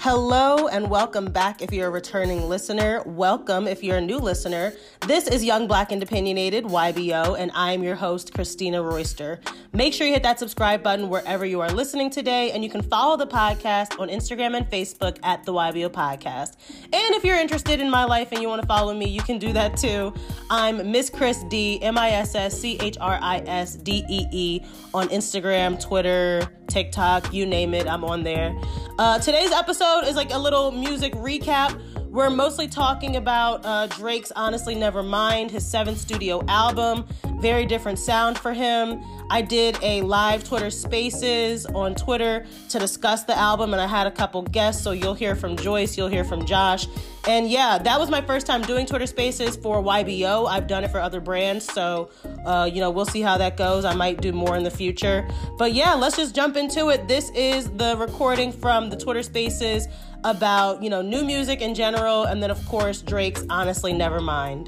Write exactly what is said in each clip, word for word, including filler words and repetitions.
Hello and welcome back if you're a returning listener. Welcome if you're a new listener. This is Young Black and Opinionated, Y B O, and I'm your host, Christina Royster. Make sure you hit that subscribe button wherever you are listening today, and you can follow the podcast on Instagram and Facebook at the Y B O Podcast. And if you're interested in my life and you want to follow me, you can do that too. I'm Miss Chris D, M I S S C H R I S D E E on Instagram, Twitter, TikTok, you name it, I'm on there. Uh, today's episode is like a little music recap. We're mostly talking about uh, Drake's Honestly Nevermind, his seventh studio album. Very different sound for him. I did a live Twitter Spaces on Twitter to discuss the album, and I had a couple guests, so you'll hear from Joyce, you'll hear from Josh. And yeah, that was my first time doing Twitter Spaces for Y B O. I've done it for other brands, so uh, you know, we'll see how that goes. I might do more in the future. But yeah, let's just jump into it. This is the recording from the Twitter Spaces about, you know, new music in general, and then of course Drake's Honestly Nevermind.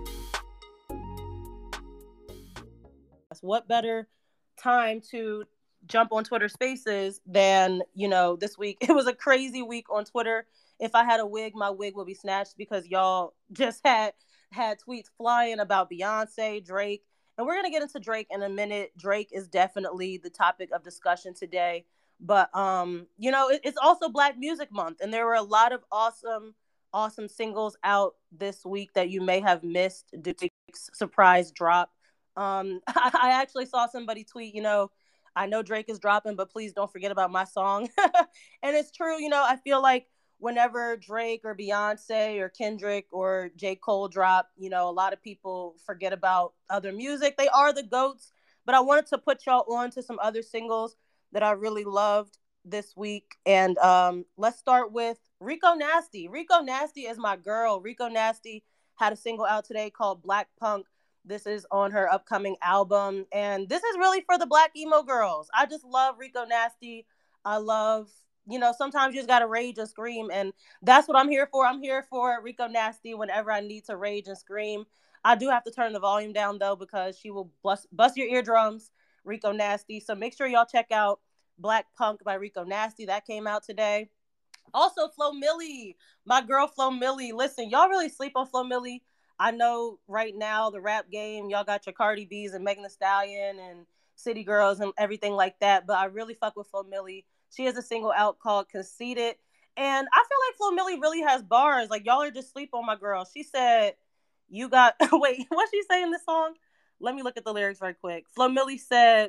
What better time to jump on Twitter Spaces than, you know, this week? It was a crazy week on Twitter. If I had a wig, my wig would be snatched because y'all just had had tweets flying about Beyonce, Drake, and we're gonna get into Drake in a minute. Drake is definitely the topic of discussion today. But, um, you know, it, it's also Black Music Month, and there were a lot of awesome, awesome singles out this week that you may have missed due to Drake's surprise drop. Um, I, I actually saw somebody tweet, you know, I know Drake is dropping, but please don't forget about my song. And it's true, you know, I feel like whenever Drake or Beyonce or Kendrick or J. Cole drop, you know, a lot of people forget about other music. They are the GOATs, but I wanted to put y'all on to some other singles that I really loved this week. And um, let's start with Rico Nasty. Rico Nasty is my girl. Rico Nasty had a single out today called Black Punk. This is on her upcoming album. And this is really for the Black emo girls. I just love Rico Nasty. I love, you know, sometimes you just got to rage and scream. And that's what I'm here for. I'm here for Rico Nasty whenever I need to rage and scream. I do have to turn the volume down, though, because she will bust, bust your eardrums. Rico Nasty. So make sure y'all check out Black Punk by Rico Nasty. That came out today. Also, Flo Milli, my girl Flo Milli. Listen, y'all really sleep on Flo Milli. I know right now the rap game, y'all got your Cardi B's and Megan Thee Stallion and City Girls and everything like that. But I really fuck with Flo Milli. She has a single out called Conceited. And I feel like Flo Milli really has bars. Like, y'all are just sleep on my girl. She said, you got, wait, what's she say in this song? Let me look at the lyrics right quick. Flo Milli said,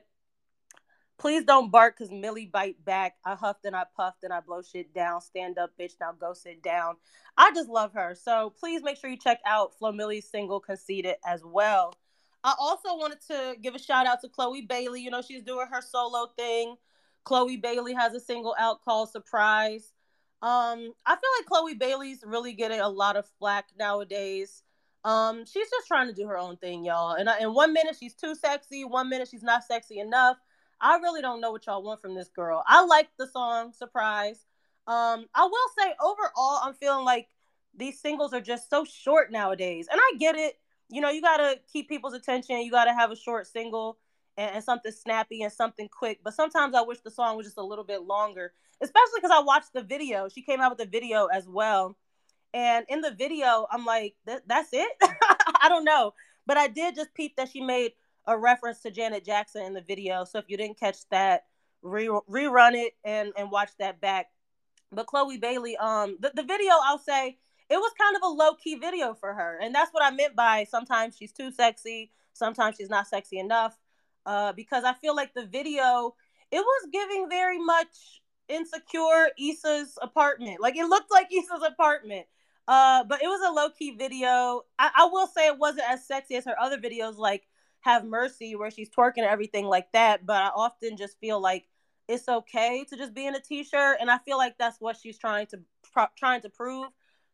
please don't bark because Millie bite back. I huffed and I puffed and I blow shit down. Stand up, bitch. Now go sit down. I just love her. So please make sure you check out Flo Milli's single Conceited as well. I also wanted to give a shout out to Chloe Bailey. You know, she's doing her solo thing. Chloe Bailey has a single out called Surprise. Um, I feel like Chloe Bailey's really getting a lot of flack nowadays. Um, she's just trying to do her own thing, y'all. And I, in one minute, she's too sexy. One minute, she's not sexy enough. I really don't know what y'all want from this girl. I like the song Surprise. Um, I will say overall, I'm feeling like these singles are just so short nowadays. And I get it. You know, you got to keep people's attention. You got to have a short single and, and something snappy and something quick. But sometimes I wish the song was just a little bit longer, especially because I watched the video. She came out with the video as well. And in the video, I'm like, that's it? I don't know. But I did just peep that she made a reference to Janet Jackson in the video. So if you didn't catch that, re- rerun it and, and watch that back. But Chloe Bailey, um, the, the video, I'll say, it was kind of a low-key video for her. And that's what I meant by sometimes she's too sexy, sometimes she's not sexy enough. Uh, because I feel like the video, it was giving very much Insecure Issa's apartment. Like, it looked like Issa's apartment. Uh, but it was a low-key video. I, I will say it wasn't as sexy as her other videos, like Have Mercy, where she's twerking and everything like that. But I often just feel like it's okay to just be in a t-shirt, and I feel like that's what she's trying to pro- trying to prove.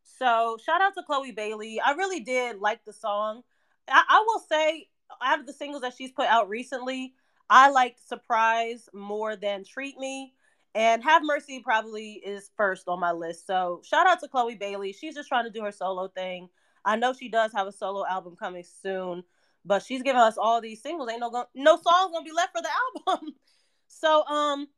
So shout out to Chloe Bailey. I really did like the song. I, I will say, out of the singles that she's put out recently, I liked Surprise more than Treat Me. And Have Mercy probably is first on my list. So shout out to Chloe Bailey. She's just trying to do her solo thing. I know she does have a solo album coming soon, but she's giving us all these singles. Ain't no go- no songs gonna be left for the album. So um,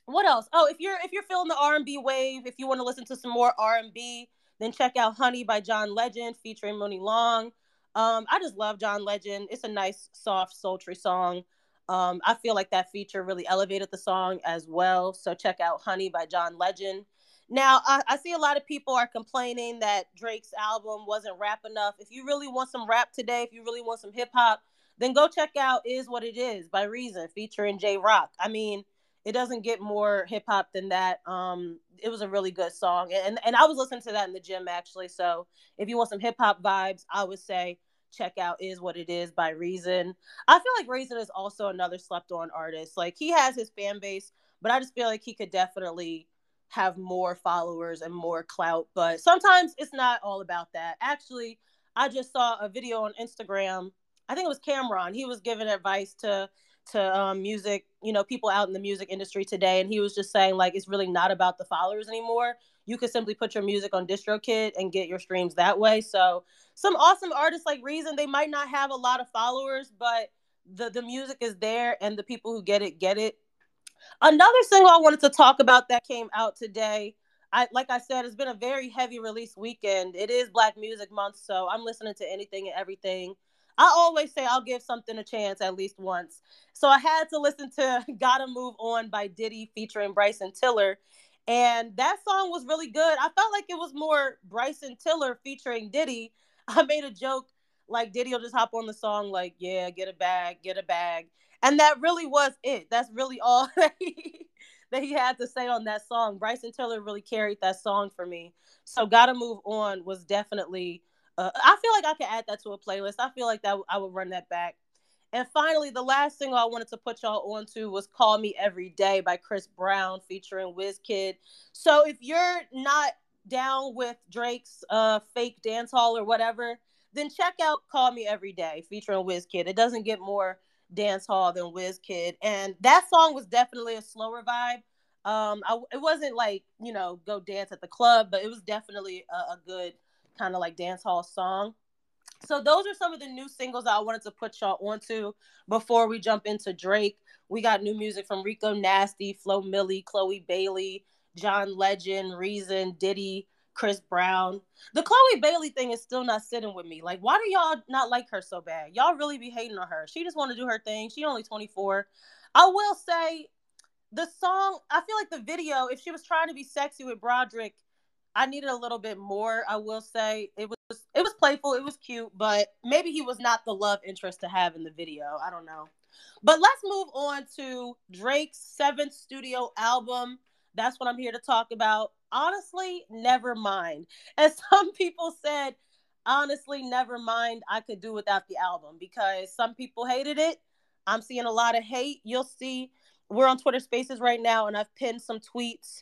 What else? Oh, if you're if you're feeling the R and B wave, if you want to listen to some more R and B, then check out Honey by John Legend featuring Mooney Long. Um, I just love John Legend. It's a nice, soft, sultry song. Um, I feel like that feature really elevated the song as well. So check out Honey by John Legend. Now, I, I see a lot of people are complaining that Drake's album wasn't rap enough. If you really want some rap today, if you really want some hip hop, then go check out Is What It Is by Reason featuring J Rock. I mean, it doesn't get more hip hop than that. Um, it was a really good song, and and I was listening to that in the gym actually. So if you want some hip hop vibes, I would say check out "Is What It Is" by Reason. I feel like Reason is also another slept on artist. Like he has his fan base, but I just feel like he could definitely have more followers and more clout. But sometimes it's not all about that. Actually, I just saw a video on Instagram. I think it was Cameron. He was giving advice to to um, music, you know, people out in the music industry today. And he was just saying, like, it's really not about the followers anymore. You could simply put your music on DistroKid and get your streams that way. So some awesome artists like Reason, they might not have a lot of followers, but the, the music is there and the people who get it, get it. Another single I wanted to talk about that came out today. I, like I said, it's been a very heavy release weekend. It is Black Music Month, so I'm listening to anything and everything. I always say I'll give something a chance at least once. So I had to listen to Gotta Move On by Diddy featuring Bryson Tiller. And that song was really good. I felt like it was more Bryson Tiller featuring Diddy. I made a joke like Diddy will just hop on the song like, yeah, get a bag, get a bag. And that really was it. That's really all that he, that he had to say on that song. Bryson Tiller really carried that song for me. So Gotta Move On was definitely, uh, I feel like I could add that to a playlist. I feel like that I would run that back. And finally, the last single I wanted to put y'all on to was Call Me Every Day by Chris Brown featuring WizKid. So if you're not down with Drake's uh, fake dance hall or whatever, then check out Call Me Every Day featuring WizKid. It doesn't get more dance hall than WizKid. And that song was definitely a slower vibe. Um, I, it wasn't like, you know, go dance at the club, but it was definitely a, a good kind of like dance hall song. So those are some of the new singles I wanted to put y'all onto before we jump into Drake. We got new music from Rico Nasty, Flo Milli, Chloe Bailey, John Legend, Reason, Diddy, Chris Brown. The Chloe Bailey thing is still not sitting with me. Like, why do y'all not like her so bad? Y'all really be hating on her. She just want to do her thing. She only twenty-four. I will say the song, I feel like the video, if she was trying to be sexy with Broderick, I needed a little bit more. I will say it was it was playful, it was cute, but maybe he was not the love interest to have in the video. I don't know. But let's move on to Drake's seventh studio album. That's what I'm here to talk about. Honestly, never mind. As some people said, honestly, never mind. I could do without the album because some people hated it. I'm seeing a lot of hate. You'll see. We're on Twitter Spaces right now, and I've pinned some tweets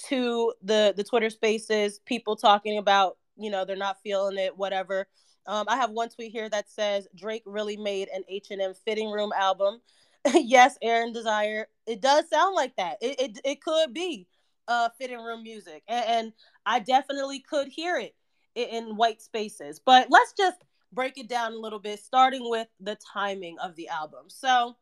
to the the Twitter Spaces. People talking about, you know, they're not feeling it, whatever. Um, I have one tweet here that says Drake really made an H and M fitting room album. Yes, Aaron Desire. It does sound like that. It it, it could be uh, fitting room music, and, and I definitely could hear it in, in white spaces. But let's just break it down a little bit, starting with the timing of the album. So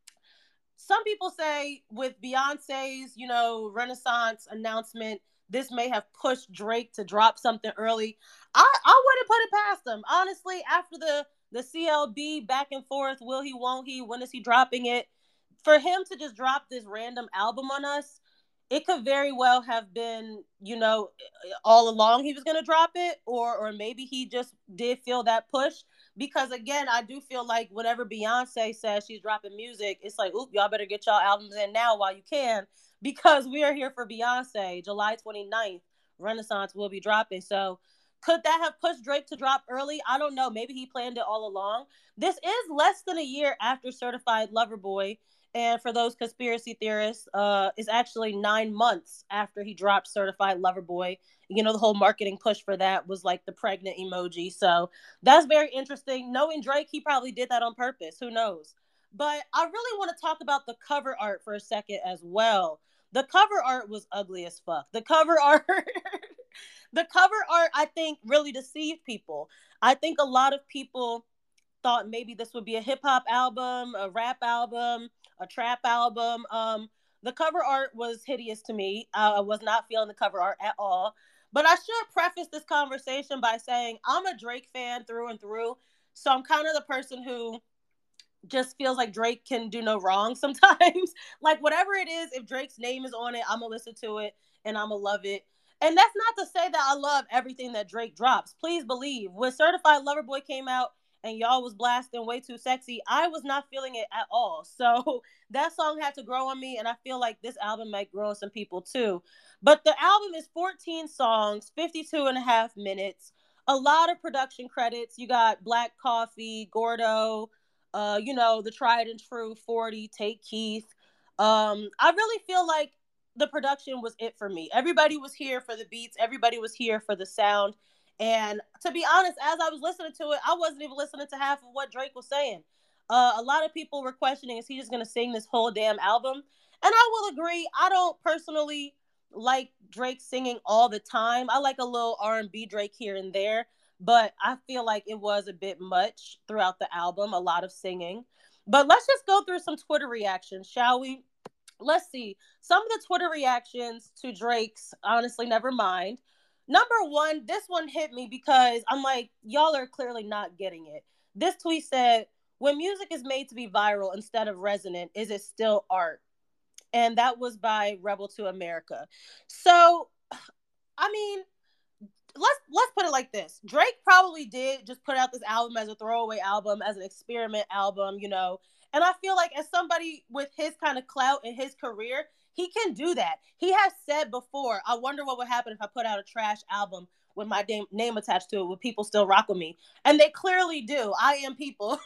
some people say with Beyonce's, you know, Renaissance announcement, this may have pushed Drake to drop something early. I, I wouldn't put it past him. Honestly, after the the C L B back and forth, will he, won't he, when is he dropping it? For him to just drop this random album on us, it could very well have been, you know, all along he was going to drop it, or or maybe he just did feel that push. Because again, I do feel like whenever Beyonce says she's dropping music, it's like, oop, y'all better get y'all albums in now while you can, because we are here for Beyonce. July twenty-ninth, Renaissance will be dropping. So could that have pushed Drake to drop early? I don't know. Maybe he planned it all along. This is less than a year after Certified Lover Boy. And for those conspiracy theorists, uh, it's actually nine months after he dropped Certified Lover Boy. You know, the whole marketing push for that was like the pregnant emoji. So that's very interesting. Knowing Drake, he probably did that on purpose. Who knows? But I really want to talk about the cover art for a second as well. The cover art was ugly as fuck. The cover art, the cover art, I think, really deceived people. I think a lot of people thought maybe this would be a hip hop album, a rap album, a trap album. Um, The cover art was hideous to me. I was not feeling the cover art at all. But I should preface this conversation by saying I'm a Drake fan through and through. So I'm kind of the person who just feels like Drake can do no wrong sometimes. Like whatever it is, if Drake's name is on it, I'm gonna listen to it and I'm gonna love it. And that's not to say that I love everything that Drake drops. Please believe when Certified Lover Boy came out and y'all was blasting Way Too Sexy, I was not feeling it at all. So that song had to grow on me, and I feel like this album might grow on some people too. But the album is fourteen songs, fifty-two and a half minutes, a lot of production credits. You got Black Coffee, Gordo, uh, you know, the tried and true forty, Take Keith. Um, I really feel like the production was it for me. Everybody was here for the beats. Everybody was here for the sound. And to be honest, as I was listening to it, I wasn't even listening to half of what Drake was saying. Uh, a lot of people were questioning, is he just going to sing this whole damn album? And I will agree, I don't personally like Drake singing all the time. I like a little R and B Drake here and there, but I feel like it was a bit much throughout the album, a lot of singing. But let's just go through some Twitter reactions, shall we? Let's see. Some of the Twitter reactions to Drake's Honestly Never Mind. Number one, this one hit me because I'm like, y'all are clearly not getting it. This tweet said, when music is made to be viral instead of resonant, is it still art? And that was by Rebel to America. So, I mean, let's let's put it like this. Drake probably did just put out this album as a throwaway album, as an experiment album, you know. And I feel like as somebody with his kind of clout in his career, he can do that. He has said before, I wonder what would happen if I put out a trash album with my name, name attached to it. Would people still rock with me? And they clearly do. I am people.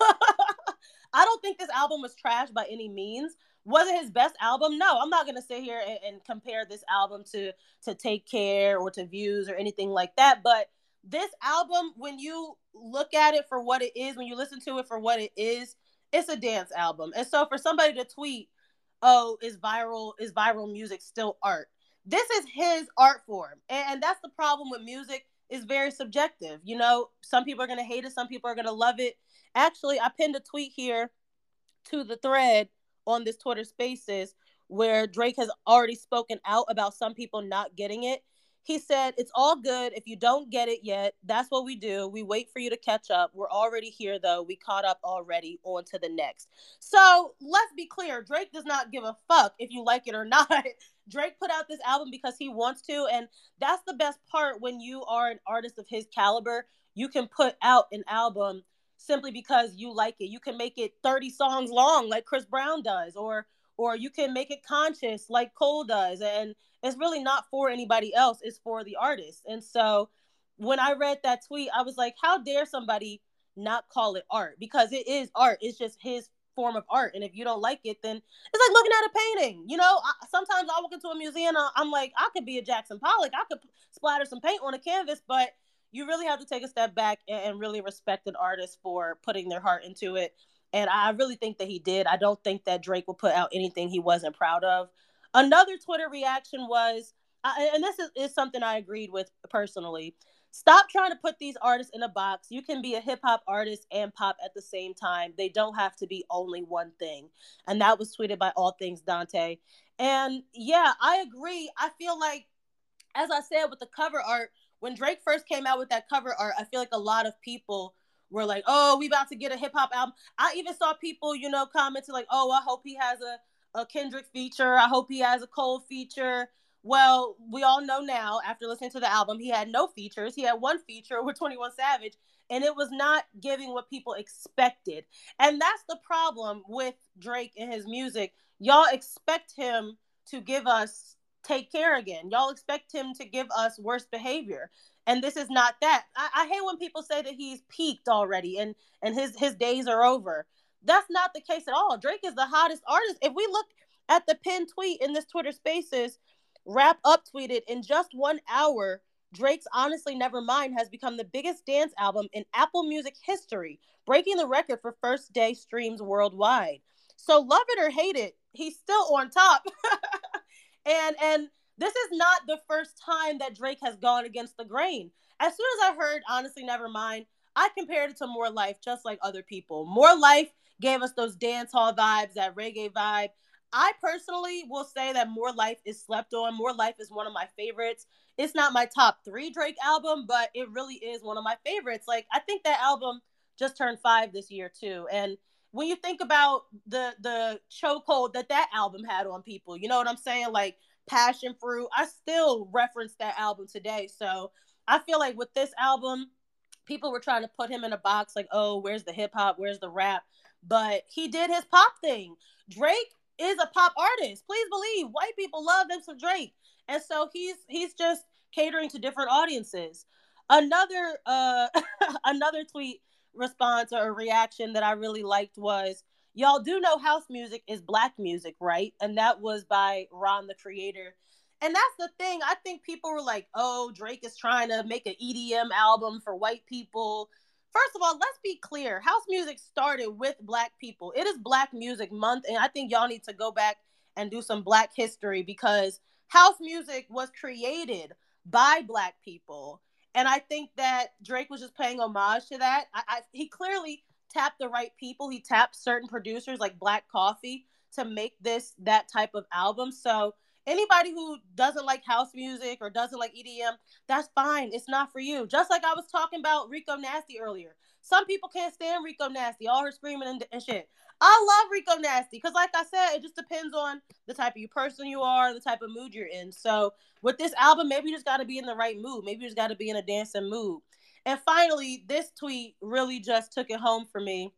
I don't think this album was trash by any means. Was it his best album? No, I'm not gonna sit here and, and compare this album to to Take Care or to Views or anything like that. But this album, when you look at it for what it is, when you listen to it for what it is, it's a dance album. And so for somebody to tweet, "Oh, is viral is viral music still art?" This is his art form, and, and that's the problem with music. It's very subjective. You know, some people are gonna hate it, some people are gonna love it. Actually, I pinned a tweet here to the thread on this Twitter Spaces where Drake has already spoken out about some people not getting it. He said, "It's all good if you don't get it yet. That's what we do. We wait for you to catch up. We're already here, though. We caught up already. On to the next." So let's be clear. Drake does not give a fuck if you like it or not. Drake put out this album because he wants to. And that's the best part when you are an artist of his caliber. You can put out an album simply because you like it. You can make it thirty songs long like Chris Brown does, or or you can make it conscious like Cole does. And it's really not for anybody else. It's for the artist. And so when I read that tweet, I was like, how dare somebody not call it art? Because it is art. It's just his form of art. And if you don't like it, then it's like looking at a painting. You know, I, sometimes I walk into a museum, I'm like, I could be a Jackson Pollock. I could splatter some paint on a canvas, but you really have to take a step back and really respect an artist for putting their heart into it. And I really think that he did. I don't think that Drake will put out anything he wasn't proud of. Another Twitter reaction was, and this is, is something I agreed with personally, stop trying to put these artists in a box. You can be a hip hop artist and pop at the same time. They don't have to be only one thing. And that was tweeted by All Things Dante. And yeah, I agree. I feel like, as I said with the cover art, when Drake first came out with that cover art, I feel like a lot of people were like, oh, we about to get a hip hop album. I even saw people, you know, commenting like, oh, I hope he has a, a Kendrick feature. I hope he has a Cole feature. Well, we all know now, after listening to the album, he had no features. He had one feature with twenty-one Savage, and it was not giving what people expected. And that's the problem with Drake and his music. Y'all expect him to give us Take Care again. Y'all expect him to give us Worst Behavior. And this is not that. I, I hate when people say that he's peaked already and, and his, his days are over. That's not the case at all. Drake is the hottest artist. If we look at the pinned tweet in this Twitter Spaces, Rap Up tweeted, in just one hour, Drake's Honestly Nevermind has become the biggest dance album in Apple Music history, breaking the record for first day streams worldwide. So love it or hate it, he's still on top. and and this is not the first time that Drake has gone against the grain. As soon as I heard Honestly Nevermind, I compared it to More Life, just like other people. More Life gave us those dance hall vibes, that reggae vibe. I personally will say that More Life is slept on. More Life is one of my favorites. It's not my top three Drake album, but it really is one of my favorites. Like, I think that album just turned five this year too. And when you think about the the chokehold that that album had on people, you know what I'm saying? Like Passion Fruit, I still reference that album today. So I feel like with this album, people were trying to put him in a box like, oh, where's the hip hop? Where's the rap? But he did his pop thing. Drake is a pop artist. Please believe white people love them some Drake. And so he's he's just catering to different audiences. Another uh another tweet response or a reaction that I really liked was, y'all do know house music is black music, right? And that was by Ron the Creator. And that's the thing. I think people were like, oh, Drake is trying to make an E D M album for white people. First of all, let's be clear. House music started with black people. It is Black Music Month, and I think y'all need to go back and do some black history because house music was created by black people. And I think that Drake was just paying homage to that. I, I, he clearly tapped the right people. He tapped certain producers like Black Coffee to make this that type of album. So anybody who doesn't like house music or doesn't like E D M, that's fine. It's not for you. Just like I was talking about Rico Nasty earlier. Some people can't stand Rico Nasty, all her screaming and, and shit. I love Rico Nasty because, like I said, it just depends on the type of you person you are, the type of mood you're in. So with this album, maybe you just got to be in the right mood. Maybe you just got to be in a dancing mood. And finally, this tweet really just took it home for me.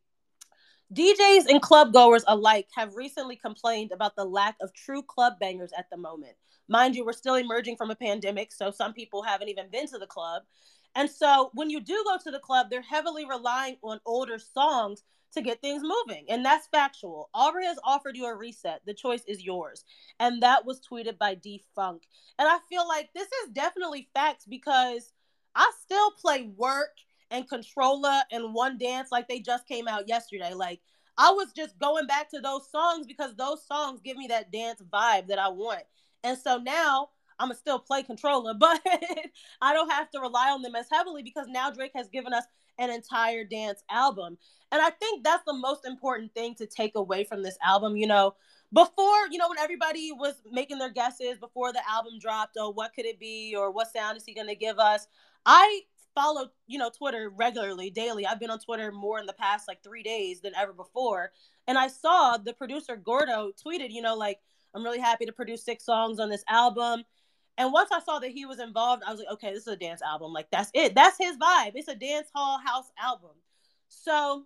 D Js and club goers alike have recently complained about the lack of true club bangers at the moment. Mind you, we're still emerging from a pandemic, so some people haven't even been to the club. And so when you do go to the club, they're heavily relying on older songs to get things moving. And that's factual. Aubrey has offered you a reset. The choice is yours. And that was tweeted by D Funk. And I feel like this is definitely facts because I still play Work and Controller and One Dance like they just came out yesterday. Like, I was just going back to those songs because those songs give me that dance vibe that I want. And so now I'm going to still play Controller, but I don't have to rely on them as heavily because now Drake has given us an entire dance album. And I think that's the most important thing to take away from this album. You know, before, you know, when everybody was making their guesses before the album dropped, oh, what could it be? Or what sound is he going to give us? I follow, you know, Twitter regularly, daily. I've been on Twitter more in the past like three days than ever before. And I saw the producer Gordo tweeted, you know, like, I'm really happy to produce six songs on this album. And once I saw that he was involved, I was like, okay, this is a dance album. Like, that's it. That's his vibe. It's a dance hall house album. So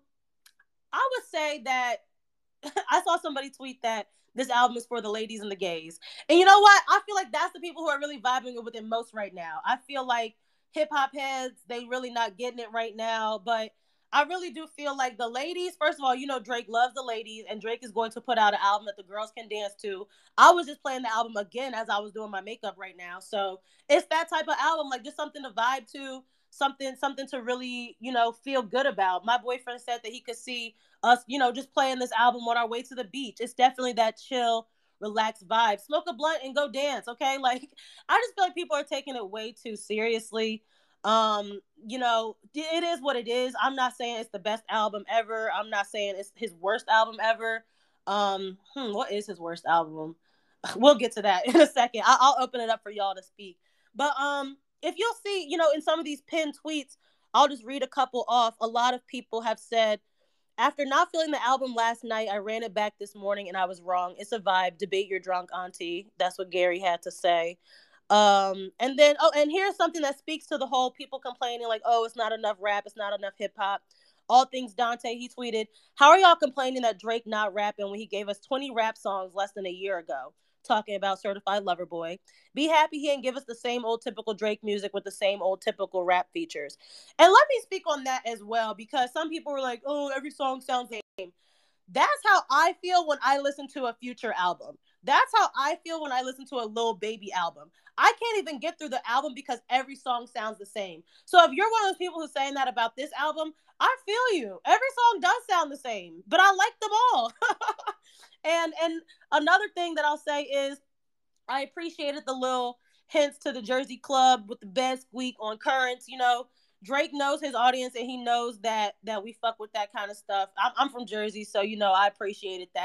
I would say that I saw somebody tweet that this album is for the ladies and the gays. And you know what? I feel like that's the people who are really vibing with it most right now. I feel like hip hop heads, they really not getting it right now. But I really do feel like the ladies, first of all, you know, Drake loves the ladies, and Drake is going to put out an album that the girls can dance to. I was just playing the album again as I was doing my makeup right now. So it's that type of album, like just something to vibe to, something, something to really, you know, feel good about. My boyfriend said that he could see us, you know, just playing this album on our way to the beach. It's definitely that chill, relaxed vibe. Smoke a blunt and go dance, okay? Like, I just feel like people are taking it way too seriously. Um, you know, it is what it is. I'm not saying it's the best album ever. I'm not saying it's his worst album ever. Um, hmm, what is his worst album? We'll get to that in a second. I- I'll open it up for y'all to speak. But um, if you'll see, you know, in some of these pinned tweets, I'll just read a couple off. A lot of people have said, after not feeling the album last night, I ran it back this morning and I was wrong. It's a vibe. Debate your drunk auntie. That's what Gary had to say. Um, and then, oh, and here's something that speaks to the whole people complaining like, oh, it's not enough rap, it's not enough hip hop. All things Dante, he tweeted, how are y'all complaining that Drake not rapping when he gave us twenty rap songs less than a year ago? Talking about Certified Lover Boy. Be happy he didn't give us the same old typical Drake music with the same old typical rap features. And let me speak on that as well, because some people were like, oh, every song sounds the same. That's how I feel when I listen to a Future album. That's how I feel when I listen to a Lil Baby album. I can't even get through the album because every song sounds the same. So if you're one of those people who's saying that about this album, I feel you. Every song does sound the same, but I like them all. and and another thing that I'll say is I appreciated the little hints to the Jersey Club with the bed squeak on Currents. You know, Drake knows his audience and he knows that that we fuck with that kind of stuff. I'm, I'm from Jersey, so you know I appreciated that.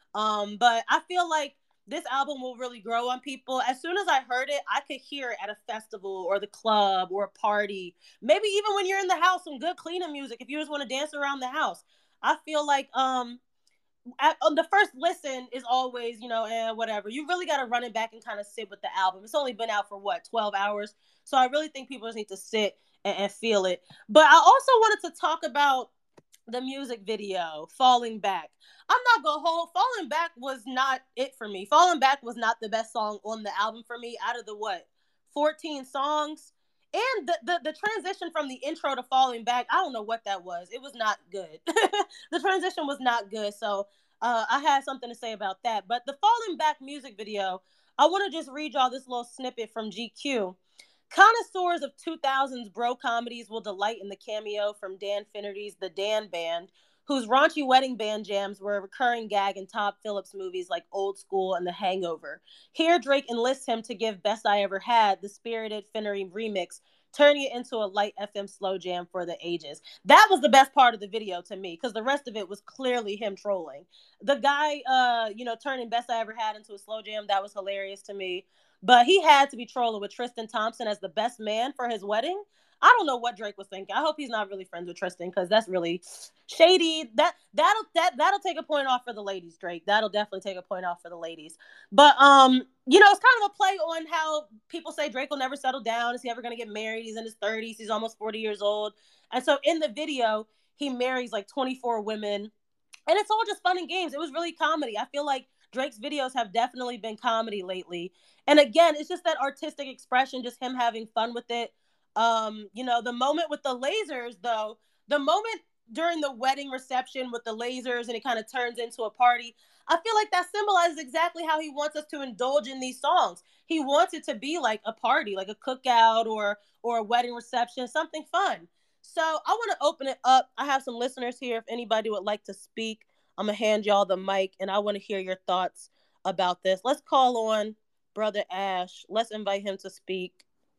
Um, but I feel like this album will really grow on people. As soon as I heard it, I could hear it at a festival or the club or a party. Maybe even when you're in the house, some good cleaning music. If you just want to dance around the house, I feel like um at, on the first listen is always, you know, and eh, whatever. You really got to run it back and kind of sit with the album. It's only been out for what, twelve hours. So I really think people just need to sit and, and feel it. But I also wanted to talk about the music video, Falling Back. I'm not gonna hold, Falling Back was not it for me. Falling Back was not the best song on the album for me out of the what, fourteen songs. And the, the, the transition from the intro to Falling Back, I don't know what that was. It was not good. The transition was not good. So uh, I had something to say about that. But the Falling Back music video, I want to just read y'all this little snippet from G Q. Connoisseurs of two thousands bro comedies will delight in the cameo from Dan Finnerty's The Dan Band, whose raunchy wedding band jams were a recurring gag in Todd Phillips movies like Old School and The Hangover. Here, Drake enlists him to give Best I Ever Had, the spirited Finnery remix, turning it into a light F M slow jam for the ages. That was the best part of the video to me, because the rest of it was clearly him trolling. The guy, uh, you know, turning Best I Ever Had into a slow jam, that was hilarious to me. But he had to be trolling with Tristan Thompson as the best man for his wedding. I don't know what Drake was thinking. I hope he's not really friends with Tristan, because that's really shady. That that'll that that'll take a point off for the ladies, Drake. That'll definitely take a point off for the ladies. But um, you know, it's kind of a play on how people say Drake will never settle down. Is he ever gonna get married? He's in his thirties. He's almost forty years old. And so in the video, he marries like twenty-four women, and it's all just fun and games. It was really comedy. I feel like Drake's videos have definitely been comedy lately. And again, it's just that artistic expression, just him having fun with it. Um, you know, the moment with the lasers, though, the moment during the wedding reception with the lasers and it kind of turns into a party, I feel like that symbolizes exactly how he wants us to indulge in these songs. He wants it to be like a party, like a cookout or or a wedding reception, something fun. So I want to open it up. I have some listeners here. If anybody would like to speak, I'm going to hand y'all the mic and I want to hear your thoughts about this. Let's call on Brother Ash. Let's invite him to speak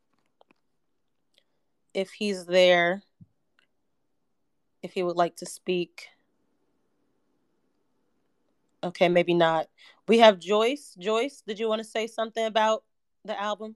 if he's there, if he would like to speak. Okay, maybe not. We have Joyce. Joyce, did you want to say something about the album?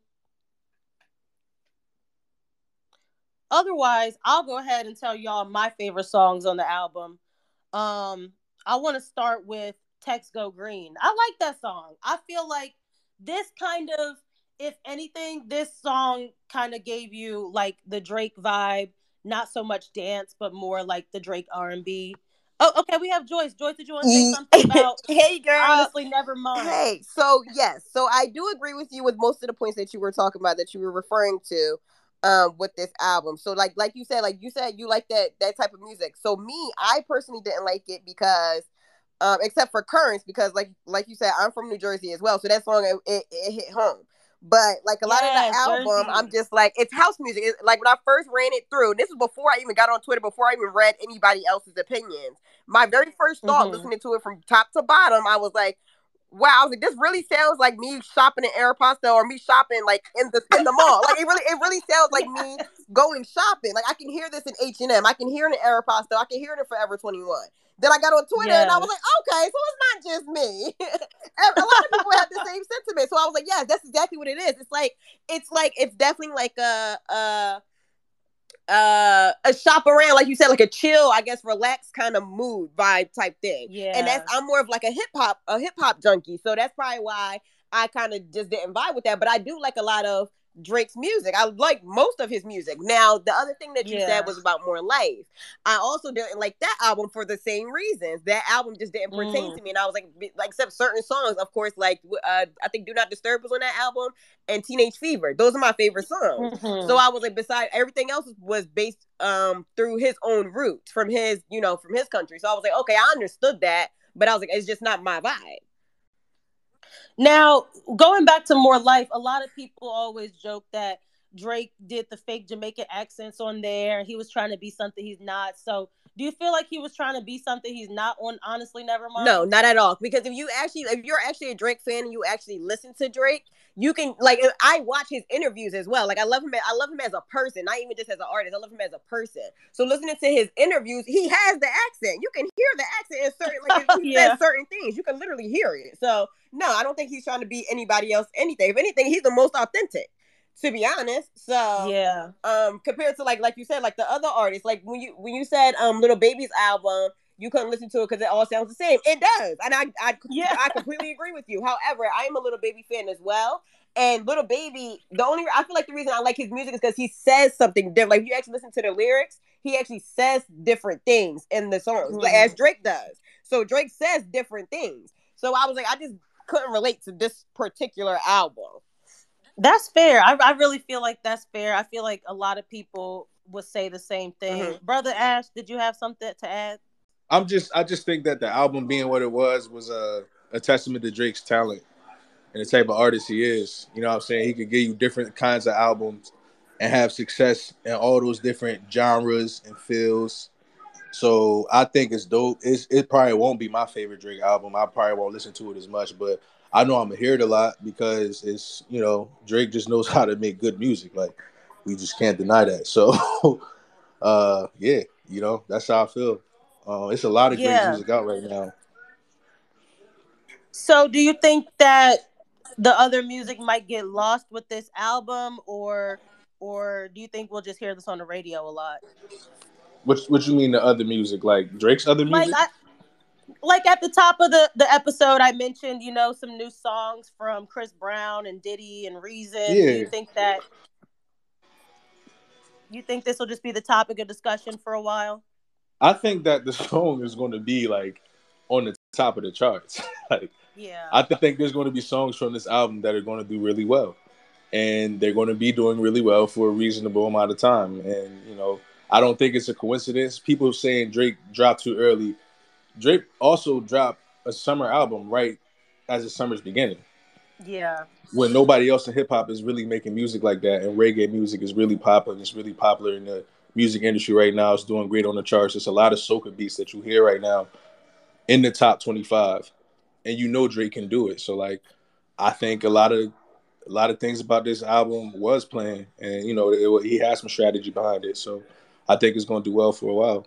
Otherwise, I'll go ahead and tell y'all my favorite songs on the album. Um, I want to start with Text Go Green. I like that song. I feel like this kind of, if anything, this song kind of gave you like the Drake vibe, not so much dance, but more like the Drake R and B. Oh, okay, we have Joyce. Joyce, did you want to say something about Hey, girl. Honestly Never Mind? Hey, so yes, so I do agree with you with most of the points that you were talking about, that you were referring to um with this album. So like like you said, like you said you like that that type of music. So me, I personally didn't like it because um except for Currents, because like like you said, I'm from New Jersey as well. So that song, it, it, it hit home. But like a lot of the Yes, album, Jersey. I'm just like, it's house music. It, like when I first ran it through, this was before I even got on Twitter, before I even read anybody else's opinions. My very first thought, Mm-hmm. listening to it from top to bottom, I was like, wow, I was like, this really sounds like me shopping in Aeropostale, or me shopping like in the in the mall. Like it really it really sounds like me going shopping. Like I can hear this in H and M, I can hear it in Aeropostale, I can hear it in Forever twenty-one. Then I got on Twitter and I was Yes. like, okay, so it's not just me. A lot of people have the same sentiment. So I was like, yeah, that's exactly what it is. It's like it's like it's definitely like a a uh a shop around, like you said, like a chill, I guess, relaxed kind of mood vibe type thing. And that's, Yeah. I'm more of like a hip hop a hip hop junkie, so that's probably why I kind of just didn't vibe with that. But I do like a lot of Drake's music. I like most of his music. Now, the other thing that you said Yeah. was about More Life. I also didn't like that album for the same reasons. That album just didn't pertain Mm. to me, and I was like, like except certain songs, of course, like uh, I think Do Not Disturb was on that album, and Teenage Fever. Those are my favorite songs. So Mm-hmm. I was like, beside everything else was based um through his own roots, from his, you know, from his country. So I was like, okay, I understood that, but I was like, it's just not my vibe. Now, going back to More Life, a lot of people always joke that Drake did the fake Jamaican accents on there. He was trying to be something he's not. So do you feel like he was trying to be something he's not on Honestly No, Nevermind? not at all. Because if you actually, if you're actually a Drake fan and you actually listen to Drake, you can like. I watch his interviews as well. Like I love him. I love him as a person, not even just as an artist. I love him as a person. So listening to his interviews, he has the accent. You can hear the accent in certain, like he Yeah. says certain things. You can literally hear it. So no, I don't think he's trying to be anybody else. Anything. If anything, he's the most authentic, to be honest. So Yeah. um, compared to like like you said, like the other artists, like when you when you said um Little Baby's album, you couldn't listen to it because it all sounds the same. It does, and I I Yeah. I completely agree with you. However, I am a Little Baby fan as well. And Little Baby, the only I feel like the reason I like his music is because he says something different. Like if you actually listen to the lyrics, he actually says different things in the songs, like as Mhm. Drake does. So Drake says different things. So I was like, I just couldn't relate to this particular album. That's fair. I, I really feel like that's fair. I feel like a lot of people would say the same thing. Mhm. Brother Ash, did you have something to add? I'm just I just think that the album being what it was was a, a testament to Drake's talent and the type of artist he is. You know what I'm saying? He could give you different kinds of albums and have success in all those different genres and feels. So I think it's dope. It's, it probably won't be my favorite Drake album. I probably won't listen to it as much, but I know I'm gonna hear it a lot because it's, you know, Drake just knows how to make good music. Like we just can't deny that. So uh yeah, you know, that's how I feel. Uh, it's a lot of great Yeah. music out right now. So do you think that the other music might get lost with this album, or or do you think we'll just hear this on the radio a lot? What what you mean the other music? Like Drake's other Like music? I like at the top of the the episode I mentioned, you know, some new songs from Chris Brown and Diddy and Reason. Do you Yeah. think that you think this will just be the topic of discussion for a while? I think that the song is going to be like on the top of the charts. Like Yeah. I think there's going to be songs from this album that are going to do really well, and they're going to be doing really well for a reasonable amount of time. And you know, I don't think it's a coincidence. People saying Drake dropped too early. Drake also dropped a summer album right as the summer's beginning, Yeah. when nobody else in hip hop is really making music like that, and reggae music is really popular. It's really popular in the music industry right now. It's doing great on the charts. It's a lot of soca beats that you hear right now in the top twenty-five, and you know Drake can do it. So like, I think a lot of a lot of things about this album was playing, and you know it, he has some strategy behind it. So I think it's going to do well for a while.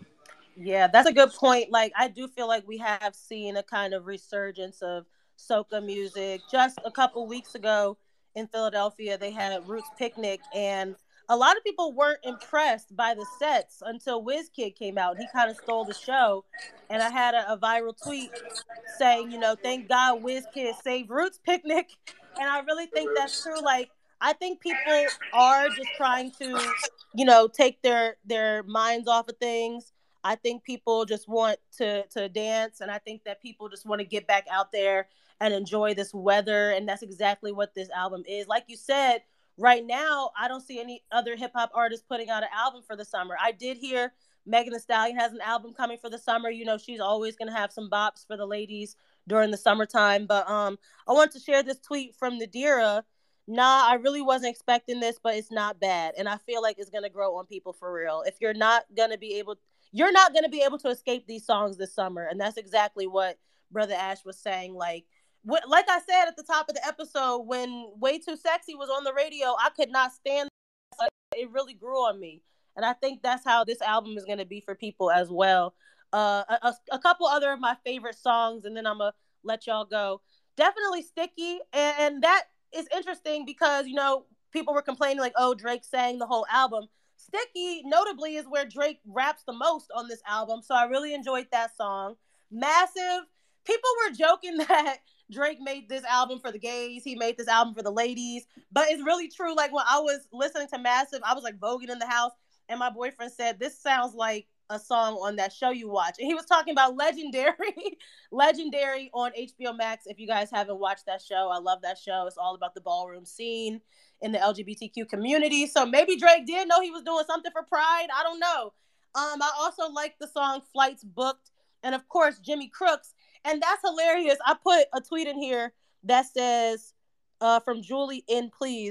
Yeah, that's a good point. Like, I do feel like we have seen a kind of resurgence of soca music. Just a couple weeks ago in Philadelphia, they had Roots Picnic, and a lot of people weren't impressed by the sets until WizKid came out. He kind of stole the show, and I had a, a viral tweet saying, you know, thank God WizKid saved Roots Picnic, and I really think that's true. Like, I think people are just trying to, you know, take their their minds off of things. I think people just want to to dance, and I think that people just want to get back out there and enjoy this weather, and that's exactly what this album is. Like you said, right now I don't see any other hip hop artists putting out an album for the summer. I did hear Megan Thee Stallion has an album coming for the summer. You know, she's always gonna have some bops for the ladies during the summertime. But um, I want to share this tweet from Nadira. Nah, I really wasn't expecting this, but it's not bad, and I feel like it's gonna grow on people for real. If you're not gonna be able you're not going to be able to escape these songs this summer. And that's exactly what Brother Ash was saying. Like, wh- like I said at the top of the episode, when Way Too Sexy was on the radio, I could not stand it. It really grew on me. And I think that's how this album is going to be for people as well. Uh, a, a, a couple other of my favorite songs, and then I'm going to let y'all go. Definitely Sticky. And, and that is interesting because, you know, people were complaining like, oh, Drake sang the whole album. Sticky, notably, is where Drake raps the most on this album. So I really enjoyed that song. Massive. People were joking that Drake made this album for the gays. He made this album for the ladies. But it's really true. Like when I was listening to Massive, I was like voguing in the house. And my boyfriend said, this sounds like a song on that show you watch. And he was talking about Legendary. Legendary on H B O Max. If you guys haven't watched that show, I love that show. It's all about the ballroom scene in the L G B T Q community. So maybe Drake did know he was doing something for Pride. I don't know. Um, I also like the song Flights Booked. And of course, Jimmy Crooks. And that's hilarious. I put a tweet in here that says, uh, from Julie in Please.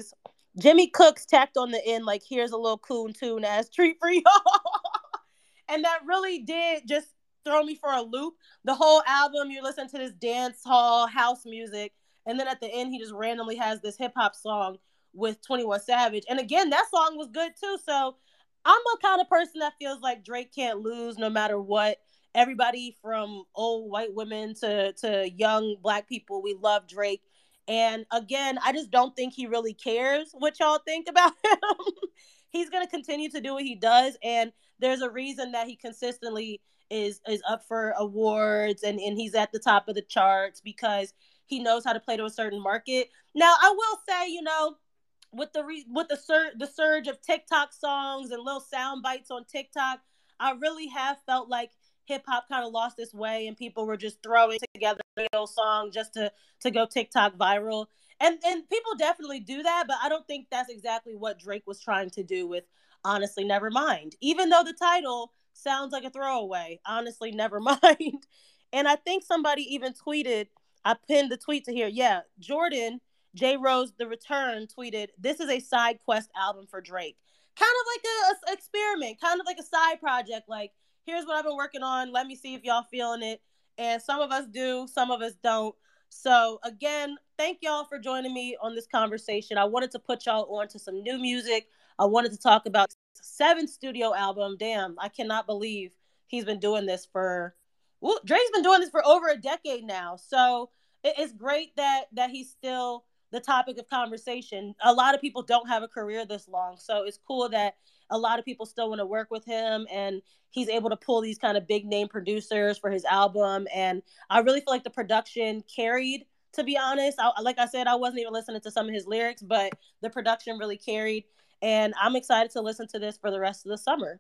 Jimmy Cooks tacked on the end, like, here's a little coon tune as treat for y'all. And that really did just throw me for a loop. The whole album, you're listening to this dance hall house music, and then at the end, he just randomly has this hip hop song with twenty-one Savage. And again, that song was good too. So I'm a kind of person that feels like Drake can't lose no matter what. Everybody from old white women to, to young black people, we love Drake. And again, I just don't think he really cares what y'all think about him. He's going to continue to do what he does. And there's a reason that he consistently is is up for awards and, and he's at the top of the charts because he knows how to play to a certain market. Now, I will say, you know, with the re- with the, sur- the surge of TikTok songs and little sound bites on TikTok, I really have felt like hip hop kind of lost its way and people were just throwing together a real song just to, to go TikTok viral. And and people definitely do that, but I don't think that's exactly what Drake was trying to do with Honestly Nevermind. Even though the title sounds like a throwaway, Honestly Nevermind. And I think somebody even tweeted, I pinned the tweet to here. Yeah, Jordan, J. Rose, The Return tweeted, this is a side quest album for Drake. Kind of like a, a experiment, kind of like a side project. Like, here's what I've been working on. Let me see if y'all feeling it. And some of us do, some of us don't. So again, thank y'all for joining me on this conversation. I wanted to put y'all on to some new music. I wanted to talk about seventh studio album. Damn, I cannot believe he's been doing this for, well, Drake's been doing this for over a decade now. So it, it's great that that he's still the topic of conversation. A lot of people don't have a career this long. So it's cool that a lot of people still want to work with him and he's able to pull these kind of big name producers for his album. And I really feel like the production carried, to be honest. I, like I said, I wasn't even listening to some of his lyrics, but the production really carried. And I'm excited to listen to this for the rest of the summer.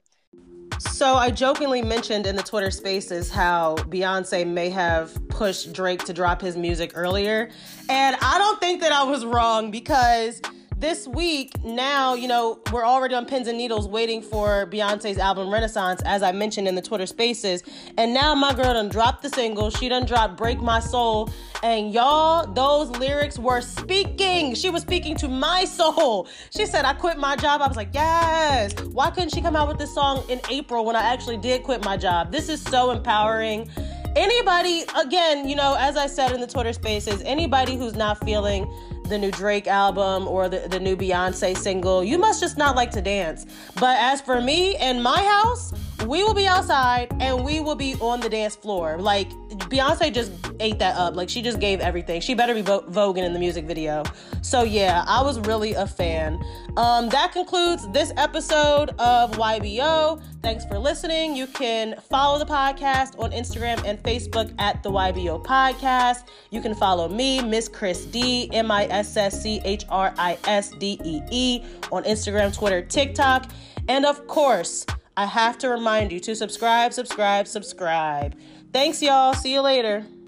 So I jokingly mentioned in the Twitter Spaces how Beyonce may have pushed Drake to drop his music earlier. And I don't think that I was wrong because this week, now, you know, we're already on pins and needles waiting for Beyonce's album Renaissance, as I mentioned in the Twitter Spaces. And now my girl done dropped the single. She done dropped Break My Soul. And y'all, those lyrics were speaking. She was speaking to my soul. She said, I quit my job. I was like, yes. Why couldn't she come out with this song in April when I actually did quit my job? This is so empowering. Anybody, again, you know, as I said in the Twitter Spaces, anybody who's not feeling the new Drake album or the, the new Beyonce single, you must just not like to dance. But as for me and my house, we will be outside and we will be on the dance floor. Like, Beyonce just ate that up. Like, she just gave everything. She better be vo- voguing in the music video. So yeah, I was really a fan. Um, that concludes this episode of Y B O. Thanks for listening. You can follow the podcast on Instagram and Facebook at the Y B O Podcast. You can follow me, Miss Chris D, M I S S C H R I S D E E, on Instagram, Twitter, TikTok. And of course, I have to remind you to subscribe, subscribe, subscribe. Thanks, y'all. See you later.